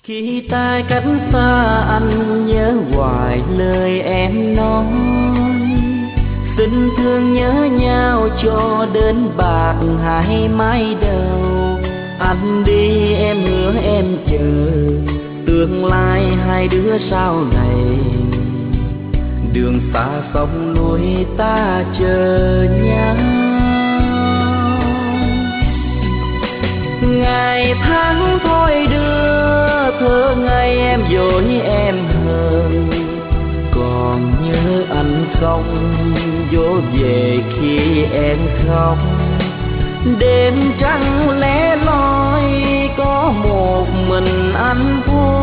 Khi ta cách xa anh nhớ hoài lời em nói, xin thương nhớ nhau cho đến bạc hai mái đầu. Anh đi em hứa em chờ, tương lai hai đứa sau này. Đường xa sông núi ta chờ nhau. Ngày tháng thôi đưa thơ ngây em dối em hờn, còn nhớ anh không dỗ về khi em khóc. Đêm trăng lẻ loi có một mình anh vui,